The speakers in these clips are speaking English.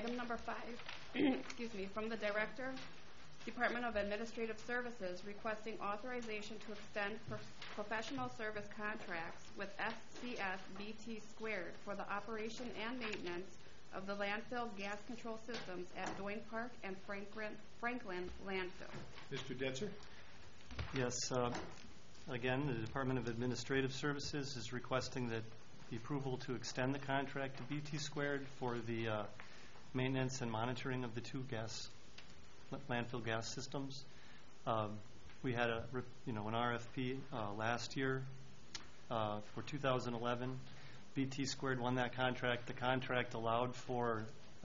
Item number 5, excuse me, from the Director, Department of Administrative Services, requesting authorization to extend professional service contracts with SCS BT Squared for the operation and maintenance of the landfill gas control systems at Doyne Park and Franklin landfill. Mr. Detzer? Yes. Again, the Department of Administrative Services is requesting that the approval to extend the contract to BT Squared for the maintenance and monitoring of the two landfill gas systems. We had an RFP last year for 2011. BT Squared won that contract. The contract allowed for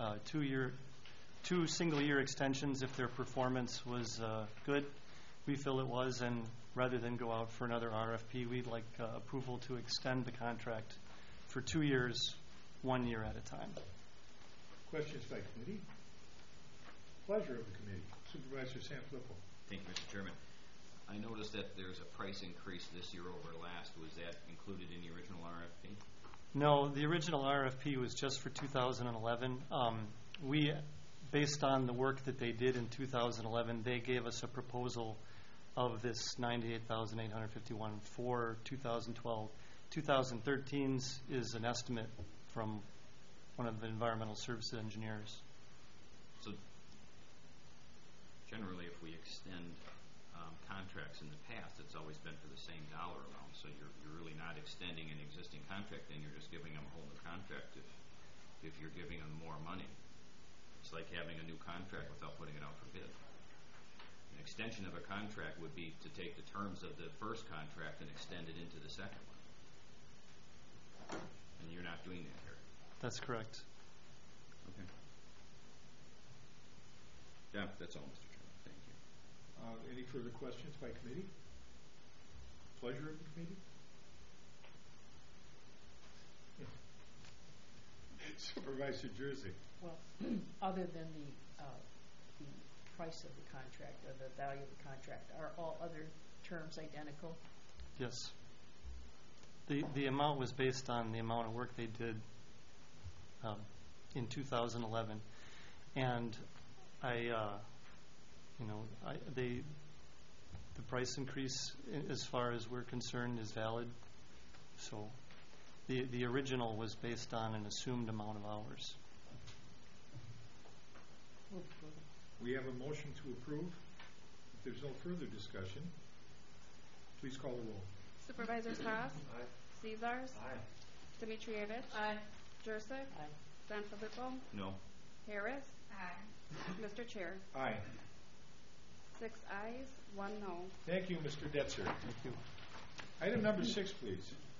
two single-year extensions if their performance was good. We feel it was, and rather than go out for another RFP, we'd like approval to extend the contract for 2 years, 1 year at a time. Questions by committee? Pleasure of the committee. Supervisor Sanfilippo. Thank you, Mr. Chairman. I noticed that there's a price increase this year over last. Was that included in the original RFP? No, the original RFP was just for 2011. Based on the work that they did in 2011, they gave us a proposal of this $98,851 for 2012. 2013's is an estimate from one of the environmental services engineers. So generally, if we extend contracts in the past, it's always been for the same dollar amount. So you're really not extending an existing contract, then you're just giving them a whole new contract if you're giving them more money. It's like having a new contract without putting it out for bid. An extension of a contract would be to take the terms of the first contract and extend it into the second one. And you're not doing that here. That's correct. Okay. Yeah, that's all, Mr. Chairman. Thank you. Any further questions by committee? Pleasure of the committee? Supervisor Jersey. Well, other than the price of the contract or the value of the contract, are all other terms identical? Yes. The amount was based on the amount of work they did in 2011, and the price increase, as far as we're concerned, is valid. So the original was based on an assumed amount of hours. We have a motion to approve. If there's no further discussion, please call the roll. Supervisors Haas? Aye. Caesars? Aye. Dimitrievich? Aye. Jurcik? Aye. Sanfilippo? No. Harris? Aye. Mr. Chair? Aye. 6 ayes, 1 no. Thank you, Mr. Detzer. Thank you. Item number 6, please.